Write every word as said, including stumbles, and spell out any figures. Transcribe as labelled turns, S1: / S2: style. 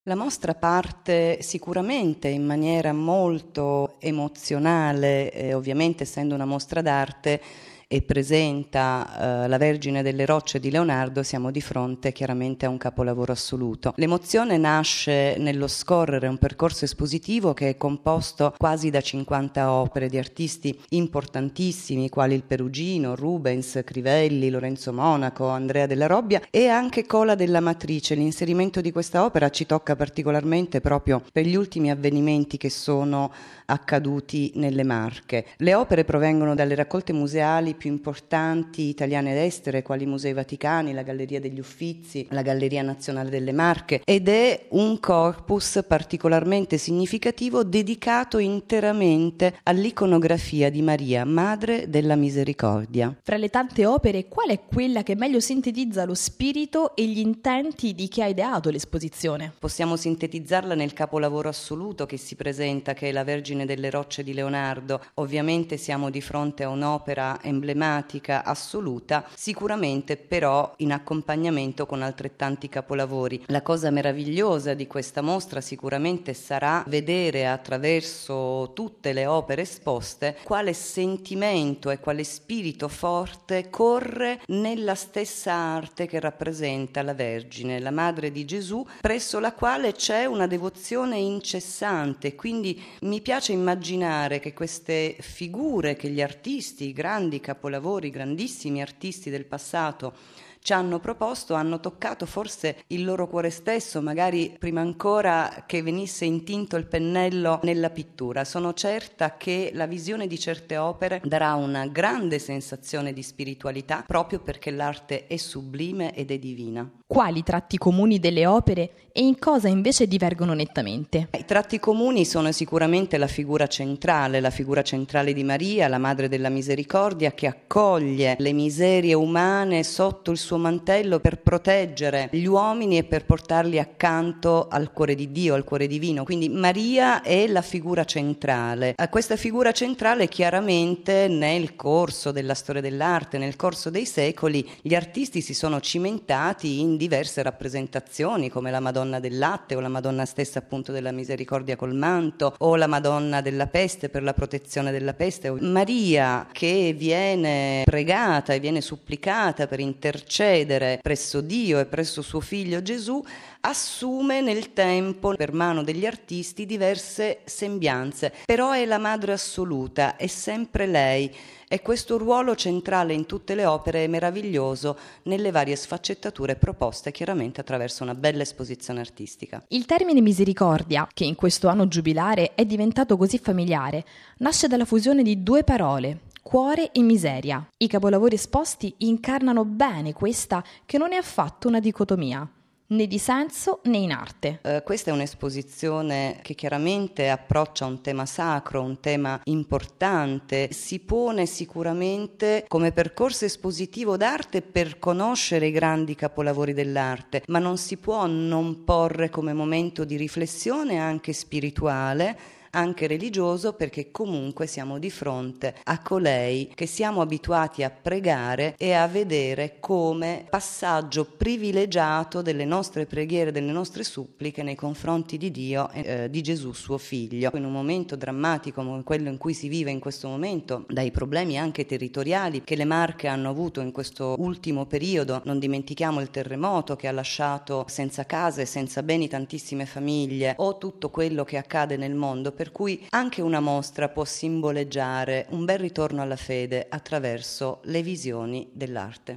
S1: La mostra parte sicuramente in maniera molto emozionale, e ovviamente essendo una mostra d'arte e presenta eh, la Vergine delle Rocce di Leonardo, siamo di fronte chiaramente a un capolavoro assoluto. L'emozione nasce nello scorrere un percorso espositivo che è composto quasi da cinquanta opere di artisti importantissimi quali il Perugino, Rubens, Crivelli, Lorenzo Monaco, Andrea della Robbia e anche Cola della Matrice. L'inserimento di questa opera ci tocca particolarmente proprio per gli ultimi avvenimenti che sono accaduti nelle Marche. Le opere provengono dalle raccolte museali più importanti italiane ed estere, quali i Musei Vaticani, la Galleria degli Uffizi, la Galleria Nazionale delle Marche, ed è un corpus particolarmente significativo dedicato interamente all'iconografia di Maria, Madre della Misericordia.
S2: Fra le tante opere, qual è quella che meglio sintetizza lo spirito e gli intenti di chi ha ideato l'esposizione?
S1: Possiamo sintetizzarla nel capolavoro assoluto che si presenta, che è la Vergine delle Rocce di Leonardo. Ovviamente siamo di fronte a un'opera emblematica assoluta, sicuramente però in accompagnamento con altrettanti capolavori. La cosa meravigliosa di questa mostra sicuramente sarà vedere attraverso tutte le opere esposte quale sentimento e quale spirito forte corre nella stessa arte che rappresenta la Vergine, la Madre di Gesù, presso la quale c'è una devozione incessante. Quindi mi piace immaginare che queste figure che gli artisti, i grandi capolavori, i grandissimi artisti del passato ci hanno proposto, hanno toccato forse il loro cuore stesso, magari prima ancora che venisse intinto il pennello nella pittura. Sono certa che la visione di certe opere darà una grande sensazione di spiritualità, proprio perché l'arte è sublime ed è divina.
S2: Quali tratti comuni delle opere e in cosa invece divergono nettamente?
S1: I tratti comuni sono sicuramente la figura centrale, la figura centrale di Maria, la Madre della Misericordia, che accoglie le miserie umane sotto il suo mantello per proteggere gli uomini e per portarli accanto al cuore di Dio, al cuore divino. Quindi Maria è la figura centrale. A questa figura centrale chiaramente nel corso della storia dell'arte, nel corso dei secoli, gli artisti si sono cimentati in diverse rappresentazioni come la Madonna del Latte o la Madonna stessa appunto della Misericordia col manto o la Madonna della Peste per la protezione della peste. Maria che viene pregata e viene supplicata per intercedere presso Dio e presso suo figlio Gesù assume nel tempo per mano degli artisti diverse sembianze, però è la madre assoluta, è sempre lei. E questo ruolo centrale in tutte le opere è meraviglioso nelle varie sfaccettature proposte chiaramente attraverso una bella esposizione artistica.
S2: Il termine misericordia, che in questo anno giubilare è diventato così familiare, nasce dalla fusione di due parole, cuore e miseria. I capolavori esposti incarnano bene questa che non è affatto una dicotomia, né di senso né in arte.
S1: Uh, questa è un'esposizione che chiaramente approccia un tema sacro, un tema importante, si pone sicuramente come percorso espositivo d'arte per conoscere i grandi capolavori dell'arte, ma non si può non porre come momento di riflessione anche spirituale, anche religioso, perché comunque siamo di fronte a colei che siamo abituati a pregare e a vedere come passaggio privilegiato delle nostre preghiere, delle nostre suppliche nei confronti di Dio, eh, di Gesù suo figlio. In un momento drammatico come quello in cui si vive in questo momento, dai problemi anche territoriali che le Marche hanno avuto in questo ultimo periodo, non dimentichiamo il terremoto che ha lasciato senza case, senza beni tantissime famiglie, o tutto quello che accade nel mondo, per cui anche una mostra può simboleggiare un bel ritorno alla fede attraverso le visioni dell'arte.